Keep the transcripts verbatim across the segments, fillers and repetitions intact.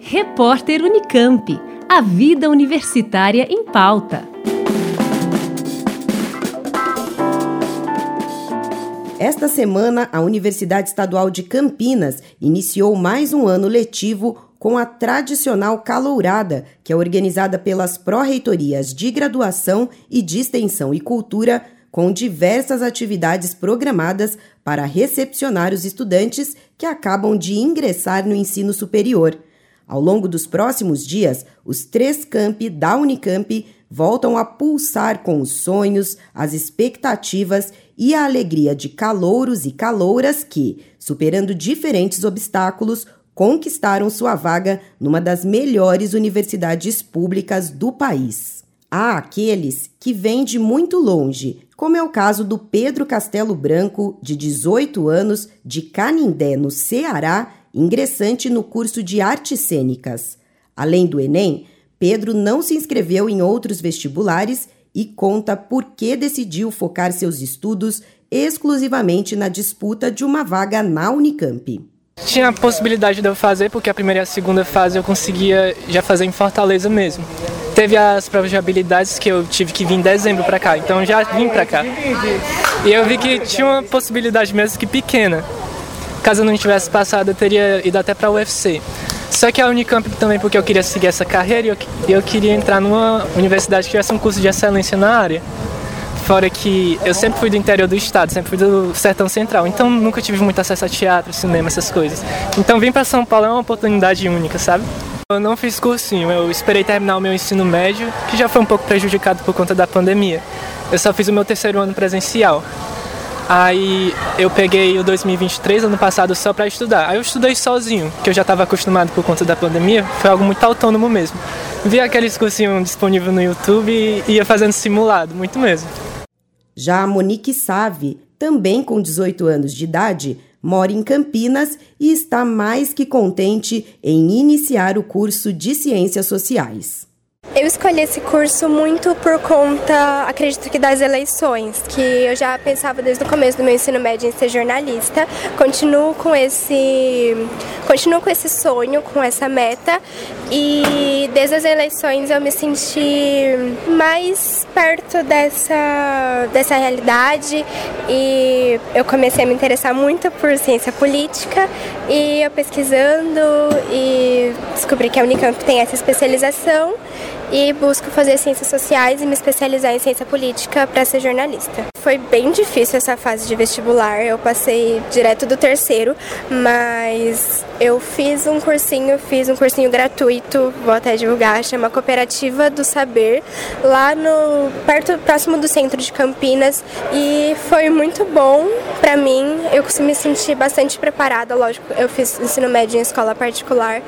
Repórter Unicamp. A vida universitária em pauta. Esta semana, a Universidade Estadual de Campinas iniciou mais um ano letivo com a tradicional Calourada, que é organizada pelas pró-reitorias de Graduação e de Extensão e Cultura, com diversas atividades programadas para recepcionar os estudantes que acabam de ingressar no ensino superior. Ao longo dos próximos dias, os três campi da Unicamp voltam a pulsar com os sonhos, as expectativas e a alegria de calouros e calouras que, superando diferentes obstáculos, conquistaram sua vaga numa das melhores universidades públicas do país. Há aqueles que vêm de muito longe, como é o caso do Pedro Castelo Branco, de dezoito anos, de Canindé, no Ceará, ingressante no curso de Artes Cênicas. Além do Enem, Pedro não se inscreveu em outros vestibulares e conta por que decidiu focar seus estudos exclusivamente na disputa de uma vaga na Unicamp. Tinha a possibilidade de eu fazer, porque a primeira e a segunda fase eu conseguia já fazer em Fortaleza mesmo. Teve as provas de habilidades que eu tive que vir em dezembro para cá, então eu já vim para cá. E eu vi que tinha uma possibilidade mesmo que pequena. Caso eu não tivesse passado, eu teria ido até para a U F C. Só que a Unicamp também, porque eu queria seguir essa carreira e eu, eu queria entrar numa universidade que tivesse um curso de excelência na área. Fora que eu sempre fui do interior do estado, sempre fui do Sertão Central, então nunca tive muito acesso a teatro, cinema, essas coisas. Então vir para São Paulo é uma oportunidade única, sabe? Eu não fiz cursinho, eu esperei terminar o meu ensino médio, que já foi um pouco prejudicado por conta da pandemia. Eu só fiz o meu terceiro ano presencial. Aí eu peguei o dois mil e vinte e três, ano passado, só para estudar. Aí eu estudei sozinho, que eu já estava acostumado por conta da pandemia, foi algo muito autônomo mesmo. Vi aqueles cursinhos disponíveis no YouTube e ia fazendo simulado, muito mesmo. Já a Monique Save, também com dezoito anos de idade, mora em Campinas e está mais que contente em iniciar o curso de Ciências Sociais. Eu escolhi esse curso muito por conta, acredito que das eleições, que eu já pensava desde o começo do meu ensino médio em ser jornalista. Continuo com esse, continuo com esse sonho, com essa meta, e desde as eleições eu me senti mais perto dessa, dessa realidade e eu comecei a me interessar muito por ciência política e eu pesquisando e descobri que a Unicamp tem essa especialização. E busco fazer ciências sociais e me especializar em ciência política para ser jornalista. Foi bem difícil essa fase de vestibular, eu passei direto do terceiro, mas eu fiz um cursinho, fiz um cursinho gratuito, vou até divulgar, chama Cooperativa do Saber, lá no perto, próximo do centro de Campinas, e foi muito bom para mim, eu me senti bastante preparada, lógico, eu fiz ensino médio em escola particular,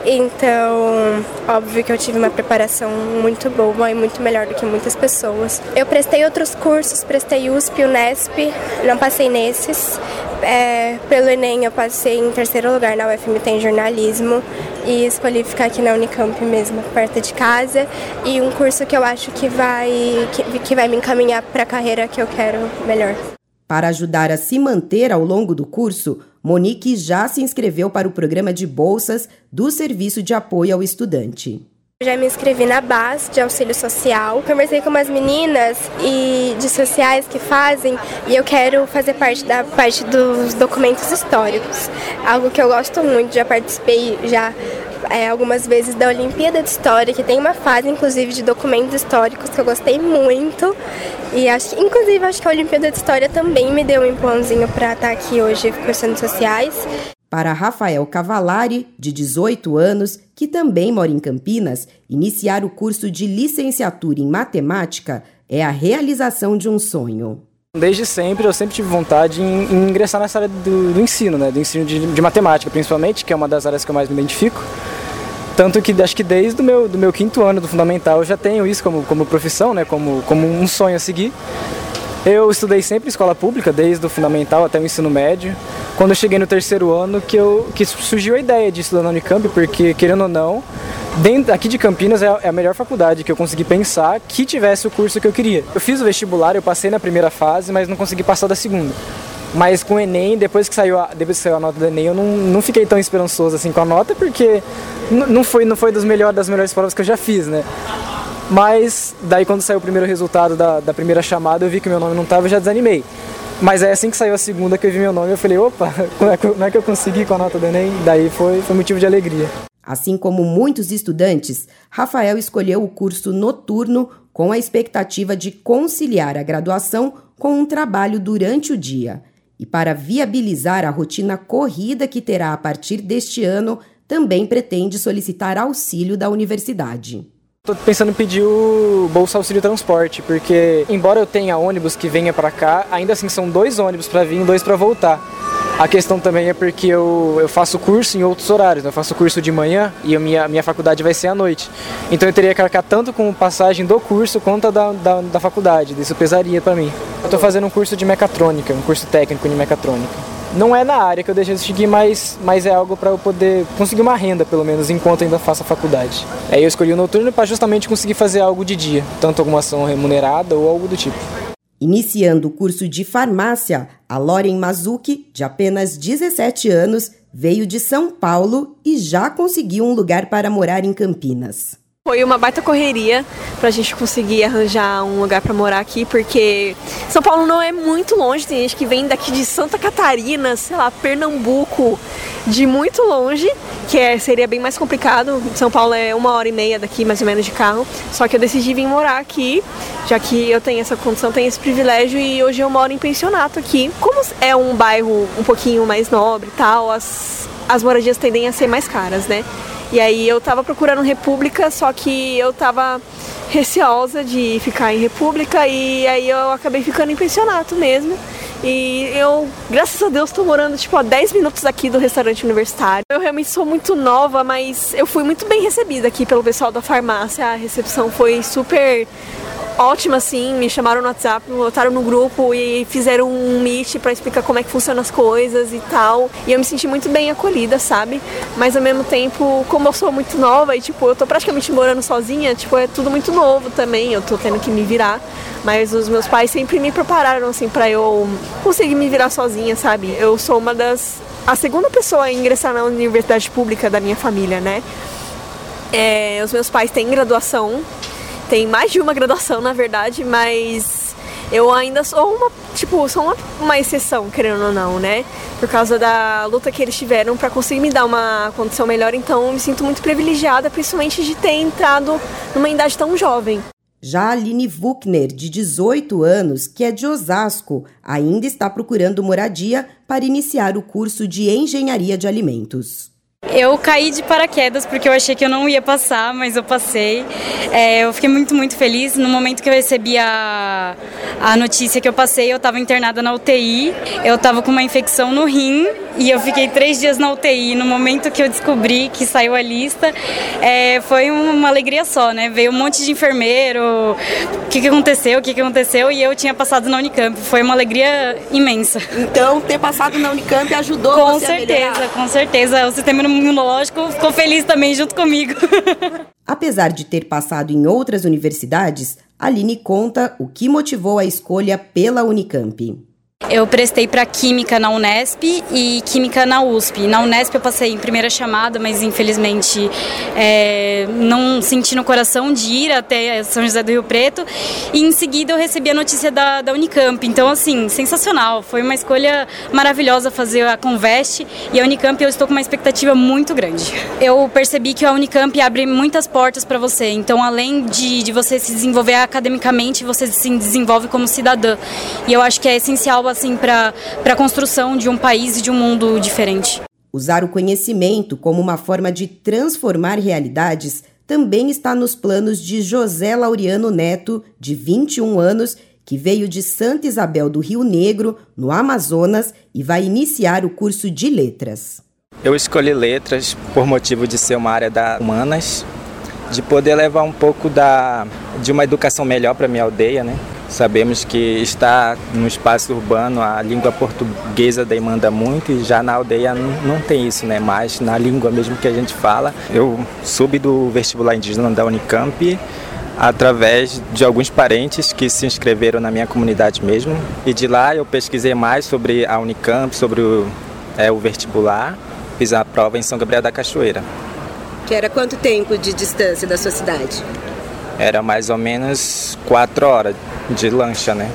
então óbvio que eu tive uma preparação muito boa e muito melhor do que muitas pessoas. Eu prestei outros cursos, prestei U S P, Unesp, não passei nesses. É, pelo Enem eu passei em terceiro lugar na U F M T em jornalismo e escolhi ficar aqui na Unicamp mesmo, perto de casa. E um curso que eu acho que vai, que, que vai me encaminhar para a carreira que eu quero melhor. Para ajudar a se manter ao longo do curso, Monique já se inscreveu para o programa de bolsas do Serviço de Apoio ao Estudante. Já me inscrevi na B A S de auxílio social, conversei com umas meninas e de sociais que fazem e eu quero fazer parte da parte dos documentos históricos, algo que eu gosto muito, já participei já é, algumas vezes da Olimpíada de História, que tem uma fase inclusive de documentos históricos que eu gostei muito e acho, inclusive acho que a Olimpíada de História também me deu um empurrãozinho para estar aqui hoje cursando sociais. Para Rafael Cavallari, de dezoito anos, que também mora em Campinas, iniciar o curso de licenciatura em matemática é a realização de um sonho. Desde sempre, eu sempre tive vontade em, em ingressar nessa área do, do ensino, né? Do ensino de, de matemática, principalmente, que é uma das áreas que eu mais me identifico. Tanto que acho que desde o meu, do meu quinto ano do fundamental eu já tenho isso como, como profissão, né? como, como um sonho a seguir. Eu estudei sempre em escola pública, desde o fundamental até o ensino médio. Quando eu cheguei no terceiro ano, que, eu, que surgiu a ideia de estudar na Unicamp, porque, querendo ou não, dentro, aqui de Campinas é a melhor faculdade que eu consegui pensar que tivesse o curso que eu queria. Eu fiz o vestibular, eu passei na primeira fase, mas não consegui passar da segunda. Mas com o Enem, depois que saiu a, depois que saiu a nota do Enem, eu não, não fiquei tão esperançoso assim com a nota, porque não foi, não foi dos melhores, das melhores provas que eu já fiz, né? Mas daí quando saiu o primeiro resultado da, da primeira chamada, eu vi que meu nome não estava e já desanimei. Mas aí assim que saiu a segunda que eu vi meu nome, eu falei, opa, como é que, como é que eu consegui com a nota do Enem? Daí foi, foi motivo de alegria. Assim como muitos estudantes, Rafael escolheu o curso noturno com a expectativa de conciliar a graduação com um trabalho durante o dia. E para viabilizar a rotina corrida que terá a partir deste ano, também pretende solicitar auxílio da universidade. Estou pensando em pedir o Bolsa Auxílio Transporte, porque embora eu tenha ônibus que venha para cá, ainda assim são dois ônibus para vir e dois para voltar. A questão também é porque eu, eu faço curso em outros horários, eu faço curso de manhã e a minha, minha faculdade vai ser à noite. Então eu teria que arcar tanto com passagem do curso quanto da, da, da faculdade, isso pesaria para mim. Eu estou fazendo um curso de mecatrônica, um curso técnico de mecatrônica. Não é na área que eu deixei de seguir, mas, mas é algo para eu poder conseguir uma renda, pelo menos, enquanto ainda faço a faculdade. Aí eu escolhi o noturno para justamente conseguir fazer algo de dia, tanto alguma ação remunerada ou algo do tipo. Iniciando o curso de farmácia, a Loren Mazuki, de apenas dezessete anos, veio de São Paulo e já conseguiu um lugar para morar em Campinas. Foi uma baita correria pra gente conseguir arranjar um lugar pra morar aqui, porque São Paulo não é muito longe, tem gente que vem daqui de Santa Catarina, sei lá, Pernambuco, de muito longe, que é, seria bem mais complicado. São Paulo é uma hora e meia daqui, mais ou menos, de carro, só que eu decidi vir morar aqui, já que eu tenho essa condição, tenho esse privilégio, e hoje eu moro em pensionato aqui. Como é um bairro um pouquinho mais nobre e tal, as, as moradias tendem a ser mais caras, né? E aí eu tava procurando República, só que eu tava receosa de ficar em República, e aí eu acabei ficando em pensionato mesmo. E eu, graças a Deus, tô morando tipo a dez minutos aqui do restaurante universitário. Eu realmente sou muito nova, mas eu fui muito bem recebida aqui pelo pessoal da farmácia. A recepção foi super ótima, assim, me chamaram no WhatsApp, me botaram no grupo e fizeram um meet pra explicar como é que funcionam as coisas e tal. E eu me senti muito bem acolhida, sabe? Mas ao mesmo tempo, como eu sou muito nova e tipo, eu tô praticamente morando sozinha, tipo, é tudo muito novo também, eu tô tendo que me virar. Mas os meus pais sempre me prepararam, assim, pra eu conseguir me virar sozinha, sabe? Eu sou uma das... a segunda pessoa a ingressar na universidade pública da minha família, né? É, os meus pais têm graduação, tem mais de uma graduação, na verdade, mas eu ainda sou uma, tipo, sou uma, uma exceção, querendo ou não, né? Por causa da luta que eles tiveram para conseguir me dar uma condição melhor, então eu me sinto muito privilegiada, principalmente de ter entrado numa idade tão jovem. Já a Aline Wuckner, de dezoito anos, que é de Osasco, ainda está procurando moradia para iniciar o curso de Engenharia de Alimentos. Eu caí de paraquedas porque eu achei que eu não ia passar, mas eu passei. É, eu fiquei muito, muito feliz. No momento que eu recebi a, a notícia que eu passei, eu estava internada na U T I. Eu estava com uma infecção no rim e eu fiquei três dias na U T I. No momento que eu descobri que saiu a lista, é, foi uma alegria só, né? Veio um monte de enfermeiro, o que, que aconteceu, o que, que aconteceu, e eu tinha passado na Unicamp. Foi uma alegria imensa. Então, ter passado na Unicamp ajudou com você certeza, a melhorar? Com certeza, o sistema imunológico ficou feliz também junto comigo. Apesar de ter passado em outras universidades, Aline conta o que motivou a escolha pela Unicamp. Eu prestei para Química na Unesp e Química na U S P. Na Unesp eu passei em primeira chamada, mas infelizmente é, não senti no coração de ir até São José do Rio Preto. E em seguida eu recebi a notícia da, da Unicamp. Então, assim, sensacional. Foi uma escolha maravilhosa fazer a Conveste, e a Unicamp eu estou com uma expectativa muito grande. Eu percebi que a Unicamp abre muitas portas para você. Então, além de, de você se desenvolver academicamente, você se desenvolve como cidadã. E eu acho que é essencial assim, para a construção de um país e de um mundo diferente. Usar o conhecimento como uma forma de transformar realidades também está nos planos de José Laureano Neto, de vinte e um anos, que veio de Santa Isabel do Rio Negro, no Amazonas, e vai iniciar o curso de Letras. Eu escolhi Letras por motivo de ser uma área da humanas, de poder levar um pouco da, de uma educação melhor para a minha aldeia, né? Sabemos que está no espaço urbano, a língua portuguesa demanda muito, e já na aldeia não, não tem isso, né? Mas na língua mesmo que a gente fala. Eu soube do vestibular indígena da Unicamp, através de alguns parentes que se inscreveram na minha comunidade mesmo. E de lá eu pesquisei mais sobre a Unicamp, sobre o, é, o vestibular. Fiz a prova em São Gabriel da Cachoeira. Que era quanto tempo de distância da sua cidade? Era mais ou menos quatro horas de lancha, né?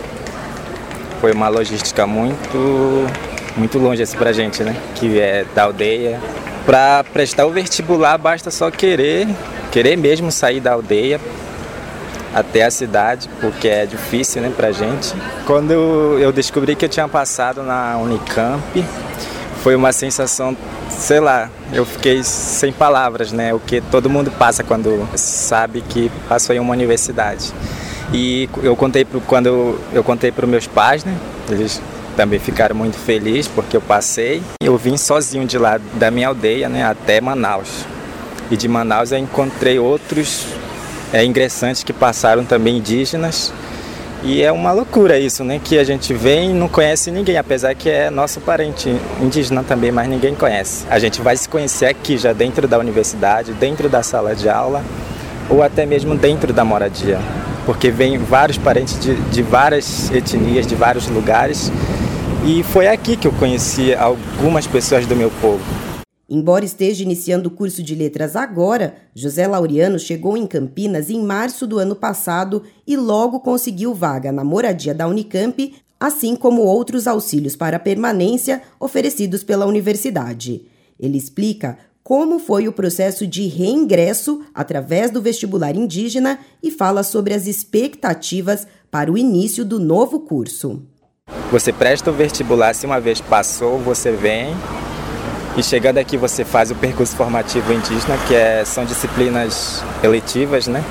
Foi uma logística muito, muito longe assim pra gente, né? Que é da aldeia. Para prestar o vestibular basta só querer, querer mesmo sair da aldeia até a cidade, porque é difícil, né, pra gente. Quando eu descobri que eu tinha passado na Unicamp, foi uma sensação, sei lá, eu fiquei sem palavras, né, o que todo mundo passa quando sabe que passou em uma universidade. E eu contei pro, quando eu, eu contei para os meus pais, né, eles também ficaram muito felizes porque eu passei. Eu vim sozinho de lá, da minha aldeia, né, até Manaus. E de Manaus eu encontrei outros É, ingressantes que passaram também, indígenas, e é uma loucura isso, né, que a gente vem e não conhece ninguém, apesar que é nosso parente indígena também, mas ninguém conhece. A gente vai se conhecer aqui já dentro da universidade, dentro da sala de aula, ou até mesmo dentro da moradia, porque vem vários parentes de, de várias etnias, de vários lugares, e foi aqui que eu conheci algumas pessoas do meu povo. Embora esteja iniciando o curso de letras agora, José Laureano chegou em Campinas em março do ano passado e logo conseguiu vaga na moradia da Unicamp, assim como outros auxílios para permanência oferecidos pela universidade. Ele explica como foi o processo de reingresso através do vestibular indígena e fala sobre as expectativas para o início do novo curso. Você presta o vestibular, se uma vez passou, você vem. E chegando aqui você faz o percurso formativo indígena, que é, são disciplinas eletivas, né?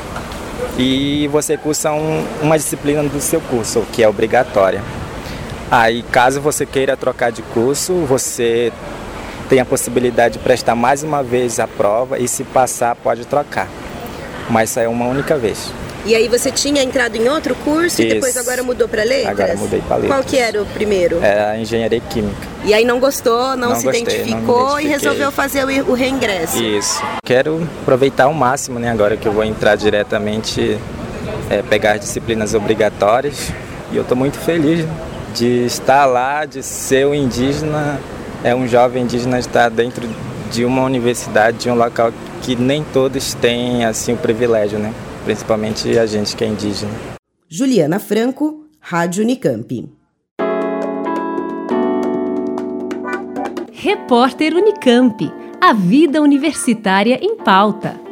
E você cursa um, uma disciplina do seu curso, que é obrigatória. Aí, caso você queira trocar de curso, você tem a possibilidade de prestar mais uma vez a prova e, se passar, pode trocar. Mas isso é uma única vez. E aí você tinha entrado em outro curso e depois agora mudou para letras? Agora mudei para letras. Qual que era o primeiro? Era a engenharia química. E aí não gostou, não, não se gostei, identificou não e resolveu fazer o, o reingresso? Isso. Quero aproveitar ao máximo, né? Agora que eu vou entrar diretamente, é, pegar as disciplinas obrigatórias. E eu estou muito feliz de estar lá, de ser um indígena, é um jovem indígena estar dentro de uma universidade, de um local que nem todos têm assim o privilégio, né? Principalmente a gente que é indígena. Juliana Franco, Rádio Unicamp. Repórter Unicamp. A vida universitária em pauta.